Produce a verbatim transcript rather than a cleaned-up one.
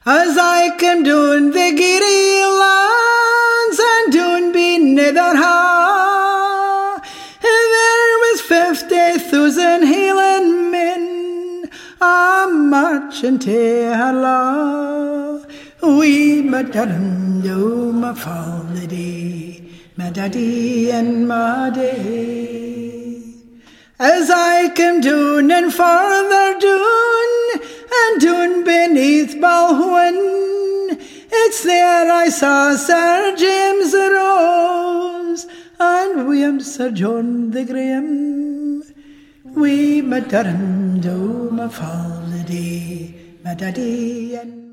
As I came down the Geary lands and down be Netherha, there was fifty thousand Hieland men a marching to Harlaw. We met them do my father day, my daddy and my day. As I came down and farther down, and down beneath Balwyn, it's there I saw Sir James Rose and William Sir John the Graham. We met Durham do my father day, my daddy and